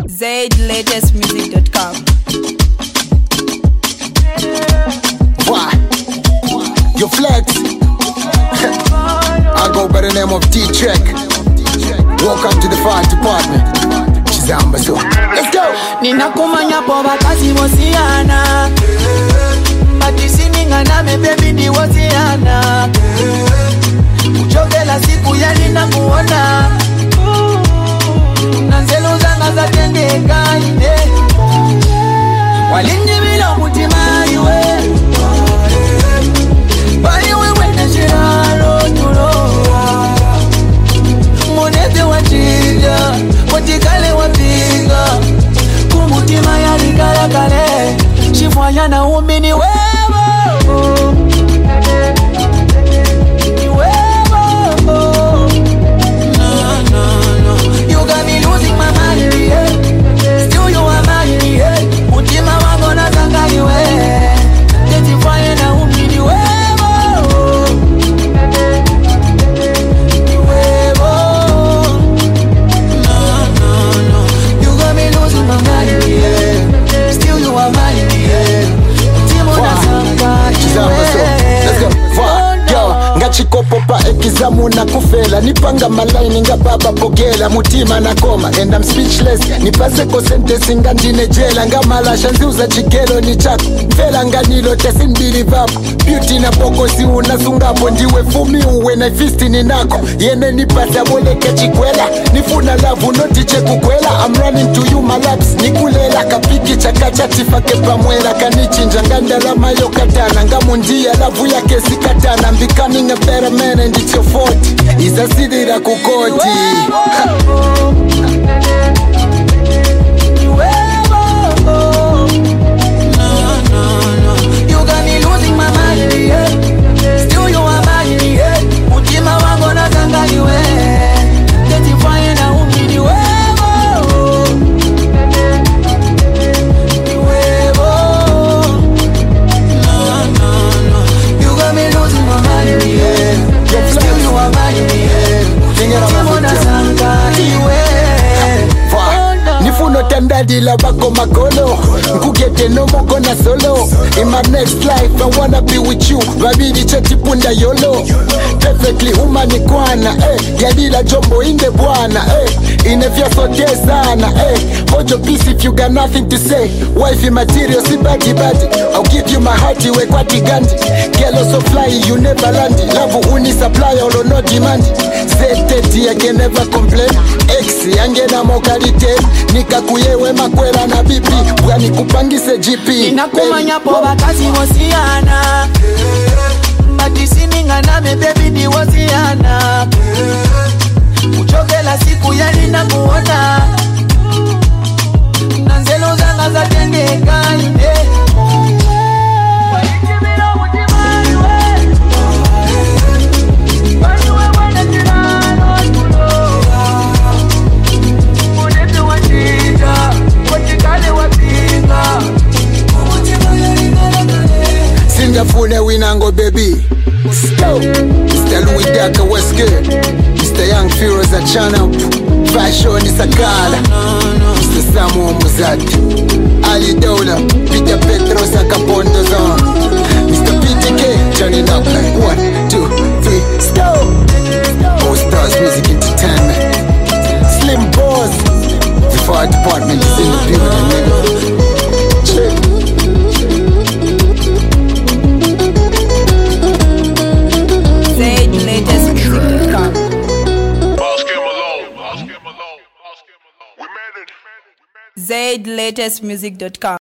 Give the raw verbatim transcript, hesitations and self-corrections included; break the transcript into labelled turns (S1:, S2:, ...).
S1: Zaid latest music dot com.
S2: Why? You flex. I go by the name of D-Check. Welcome to the fire department. Chizamba so. Let's go.
S3: Ninakumanya po bakazi wosiana Matisininga na me baby ni wosiana Uchokela siku ya nina muona Nanzelo zanga za tendeka ine Walinji bila mutima iwe Bari wewe na shiraro tuloa Monete wachija Watikale wapiga Kumutima ya ligala kale Shifwanya na umini wewe
S2: Chikopopa ekizamu na kufela Nipanga malaini nga baba pogela Mutima na koma and I'm speechless Nipase ko sentence nga njine jela Nga malasha nziuza chigelo ni chako Fela nga nilo tesi mbili vapo Beauty na poko si unasungapo Ndiwe fumi uwe na fisti ni nako Yene nipata boleke chikwela Nifuna lavu noti chekukwela I'm running to you my laps Nikulela kapiki chakacha tifake pamwela Kanichinja ngandala mayo katana Nga mundia lavu yake si katana I'm becoming a better man and it's your fault. Iza sidira kukoti.
S3: You got me losing my mind, yeah. Still you are mine, yeah. Mutima wangu na zanga niwe. Tetifanye na umini wewo. Niwewo. No, no, no. You got me losing my mind, yeah. Still you are mine, yeah. Mutima na zanga niwe.
S2: Nifuno tandadi la bako makolo Nkugete no moko na solo In my next life I wanna be with you Babidi cheti punda yolo Perfectly humani kwana eh. Yadila jombo inde bwana eh. Inefya sote sana eh. Hold your peace if you got nothing to say Wifey material si badi badi I'll give you my heart iwe kwa tigandi Girl so fly you never land Love uni supply or no demand Zeteti I can never complain X yange na mokalite Nika kuyewe makwela na bipi Bwani kupangise G P
S3: Ninakumanya po bakazi wosiana Matisininga na me baby ni wosiana Uchokela siku ya nina muona Nanzelo zanga za tendeka ine
S2: Singafune winango baby Stop Mister Louis Daka what's good Mister Young Feroz a channel Fashion is a kala Mister Samu Muzati Ali Dola Peter Petros a Kapondo zone Mister P T K turning up like one, two, three Stop All Stars Music Entertainment Slim Boss The fire department is in the building nigga Check
S1: Zaid latest music dot com. Zaid latest music dot com.